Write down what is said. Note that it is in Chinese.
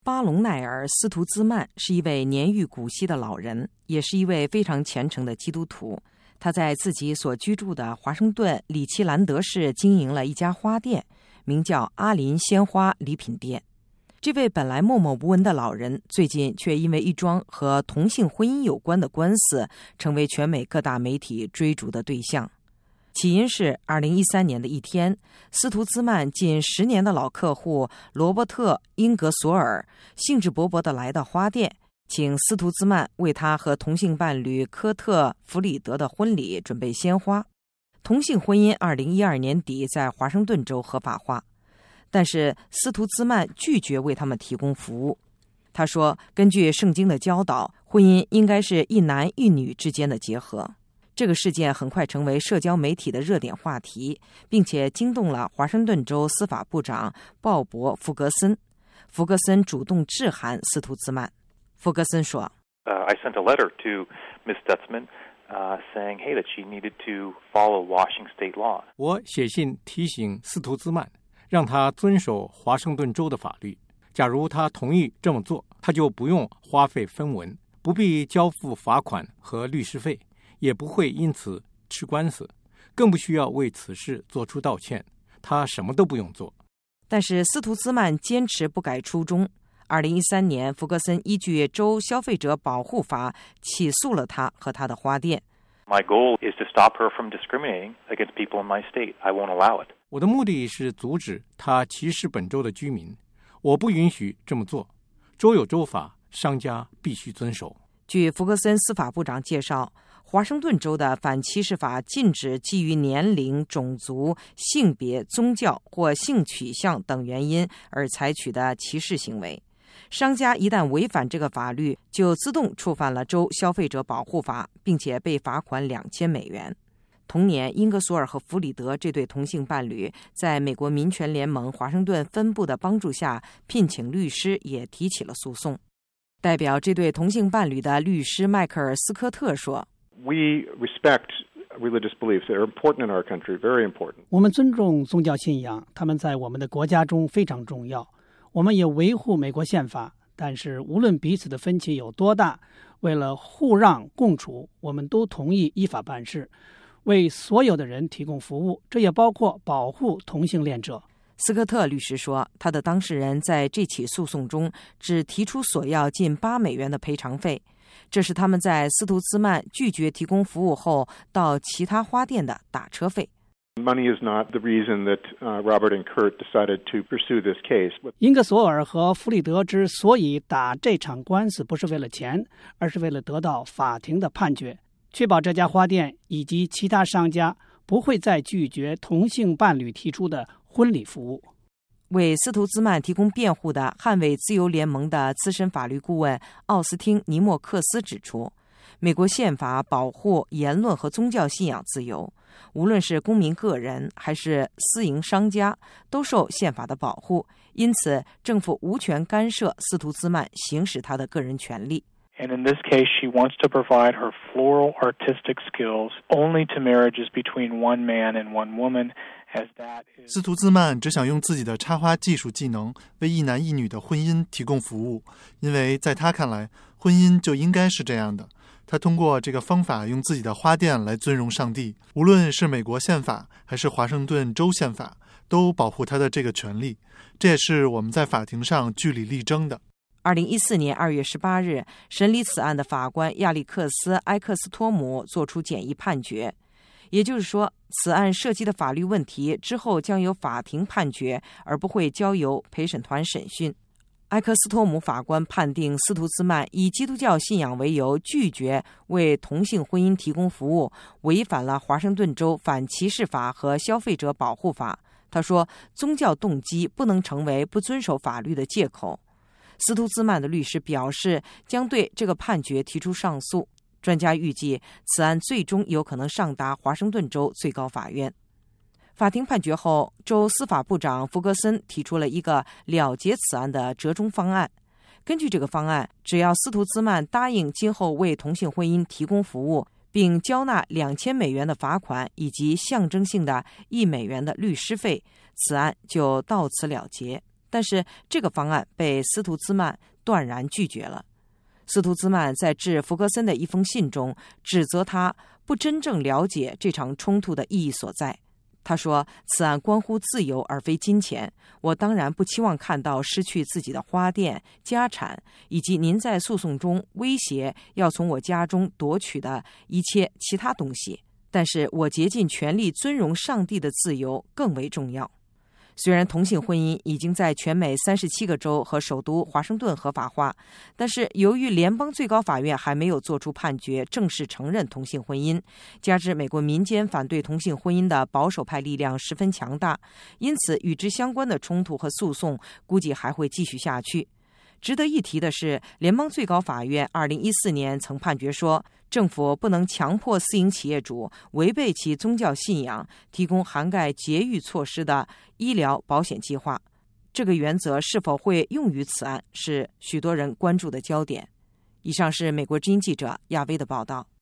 巴隆奈尔·斯图兹曼是一位年逾古稀的老人，也是一位非常虔诚的基督徒。他在自己所居住的华盛顿里奇兰德市经营了一家花店，名叫阿林鲜花礼品店。这位本来默默无闻的老人，最近却因为一桩和同性婚姻有关的官司，成为全美各大媒体追逐的对象。起因是2013年的一天，斯图兹曼近10年的老客户罗伯特·英格索尔兴致勃勃地来到花店，请斯图兹曼为他和同性伴侣科特·弗里德的婚礼准备鲜花。同性婚姻2012年底在华盛顿州合法化，但是斯图兹曼拒绝为他们提供服务。他说，根据圣经的教导，婚姻应该是一男一女之间的结合。这个事件很快成为社交媒体的热点话题，并且惊动了华盛顿州司法部长鲍勃·福格森。福格森主动致函斯图兹曼。福格森说 I sent a letter to Ms. Stutzman, saying, hey, that she needed to follow Washington state law. 我写信提醒斯图兹曼，让他遵守华盛顿州的法律。假如他同意这么做，他就不用花费分文，不必交付罚款和律师费，也不会因此吃官司，更不需要为此事做出道歉，他什么都不用做。 但是斯图兹曼坚持不改初衷。2013年，福格森依据州消费者保护法起诉了他和他的花店。 My goal is to stop her from discriminating against people in my state. I won't allow it. 我的目的是阻止他歧视本州的居民，我不允许这么做。州有州法，商家必须遵守。 据福格森司法部长介绍，华盛顿州的反歧视法禁止基于年龄、种族、性别、宗教或性取向等原因而采取的歧视行为。商家一旦违反这个法律，就自动触犯了州消费者保护法，并且被罚款$2000。同年，英格索尔和弗里德这对同性伴侣在美国民权联盟华盛顿分部的帮助下，聘请律师也提起了诉讼。代表这对同性伴侣的律师迈克尔·斯科特说 We respect religious beliefs. They're important in our country, very important. 我们尊重宗教信仰，他们在我们的国家中非常重要。我们也维护美国宪法，但是无论彼此的分歧有多大，为了互让共处，我们都同意依法办事，为所有的人提供服务，这也包括保护同性恋者。 斯科特律师说，他的当事人在这起诉讼中只提出索要近$8的赔偿费，这是他们在斯图兹曼拒绝提供服务后到其他花店的打车费。 Money is not the reason that Robert and Kurt decided to pursue this case. 英格索尔和弗里德之所以打这场官司，不是为了钱，而是为了得到法庭的判决，确保这家花店以及其他商家不会再拒绝同性伴侣提出的婚礼服务。 为斯图兹曼提供辩护的捍卫自由联盟的资深法律顾问奥斯汀·尼莫克斯指出，美国宪法保护言论和宗教信仰自由，无论是公民个人还是私营商家，都受宪法的保护，因此政府无权干涉斯图兹曼行使他的个人权利。 And in this case, she wants to provide her floral artistic skills only to marriages between one man and one woman, as that is... 斯图兹曼只想用自己的插花技术技能为一男一女的婚姻提供服务，因为在他看来，婚姻就应该是这样的。他通过这个方法用自己的花店来尊荣上帝，无论是美国宪法还是华盛顿州宪法，都保护他的这个权利。这也是我们在法庭上据理力争的。 2014年2月18日，审理此案的法官亚历克斯·埃克斯托姆作出简易判决，也就是说，此案涉及的法律问题之后将由法庭判决，而不会交由陪审团审讯。埃克斯托姆法官判定斯图兹曼以基督教信仰为由拒绝为同性婚姻提供服务，违反了华盛顿州反歧视法和消费者保护法。他说，宗教动机不能成为不遵守法律的借口。斯图兹曼的律师表示，将对这个判决提出上诉。专家预计，此案最终有可能上达华盛顿州最高法院。法庭判决后，州司法部长福格森提出了一个了结此案的折中方案。根据这个方案，只要斯图兹曼答应今后为同性婚姻提供服务，并交纳$2000的罚款以及象征性的$1的律师费，此案就到此了结。 但是这个方案被斯图兹曼断然拒绝了。斯图兹曼在致弗格森的一封信中指责他不真正了解这场冲突的意义所在。他说，此案关乎自由而非金钱，我当然不期望看到失去自己的花店、家产，以及您在诉讼中威胁要从我家中夺取的一切其他东西，但是我竭尽全力尊荣上帝的自由更为重要。虽然同性婚姻已经在全美37个州和首都华盛顿合法化，但是由于联邦最高法院还没有做出判决正式承认同性婚姻，加之美国民间反对同性婚姻的保守派力量十分强大，因此与之相关的冲突和诉讼估计还会继续下去。值得一提的是，联邦最高法院2014年曾判决说，政府不能强迫私营企业主违背其宗教信仰提供涵盖节育措施的医疗保险计划。这个原则是否会用于此案，是许多人关注的焦点。以上是美国之音记者亚薇的报道。